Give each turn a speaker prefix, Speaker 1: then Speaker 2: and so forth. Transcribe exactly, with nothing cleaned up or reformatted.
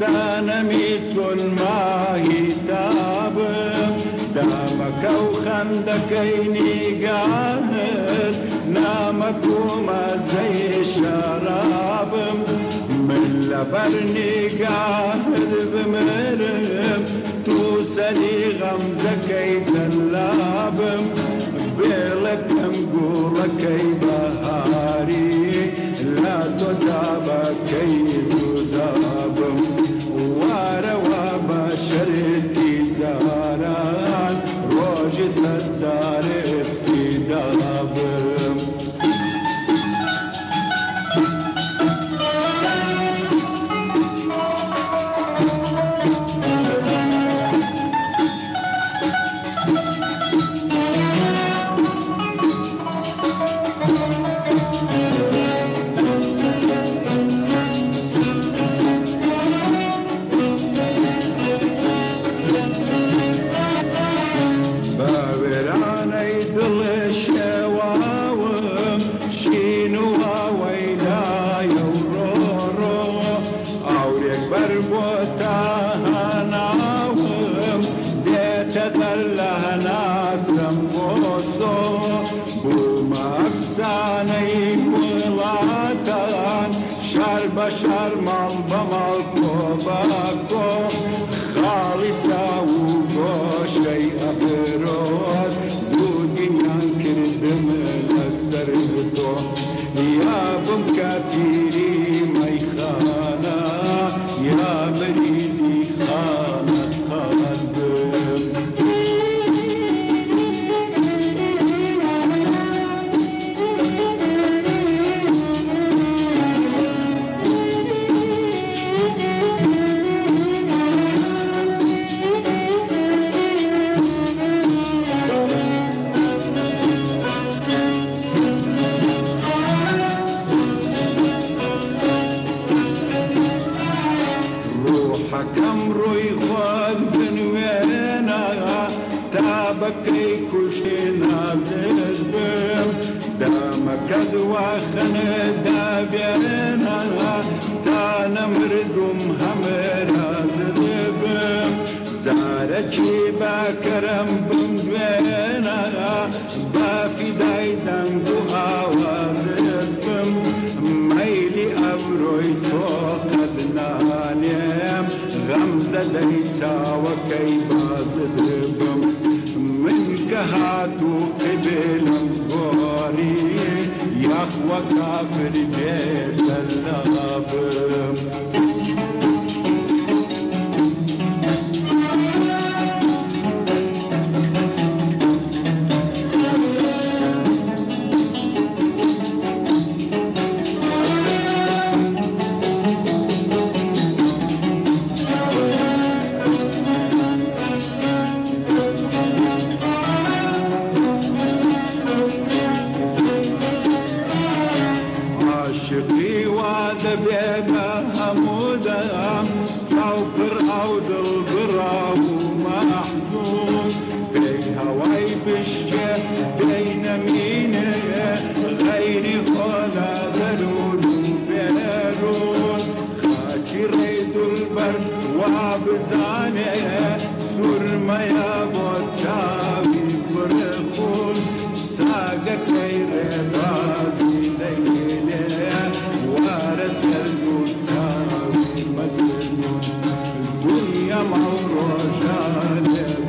Speaker 1: سانمي الماهي تابم دامك وخندكيني قاهر نامك وما زي الشرابم من لبرني قاهر بمرم توسلي غمزكي تلابم بيلك مقولك بهاري لا تدابكي تدابم واروا بشرتي زاران روج ستارت في دابم بشر من بمال كوباكو خالد ساو بوشي أبرود دودين ينكردم لسردو يا بم كبيري ميخانا يا مريدي خانة قلبم بكي كل شي نازل بم دامك دواخن دابينا تانا مردم هم رازل بم زاركي باكرم بم دوينا بافي دايدان دو آوازل بم ميلي أبروي تو قد نانيم غمزة ديتا وكي بازل بم من كهاتو قبل انقوري يخوى كافر بيت اللغب عاشقي وعد بيبا همودا صوكر عود البرا ومحزون بين هواي بالشي بين مينة غيري خلا ضرور وبيرون خاكي ريد البرد وعبزانة سور ما يابوت شاوي برخون ساقك غير بازي ليلة وارسل دوتاوي مزنون الدنيا موروجة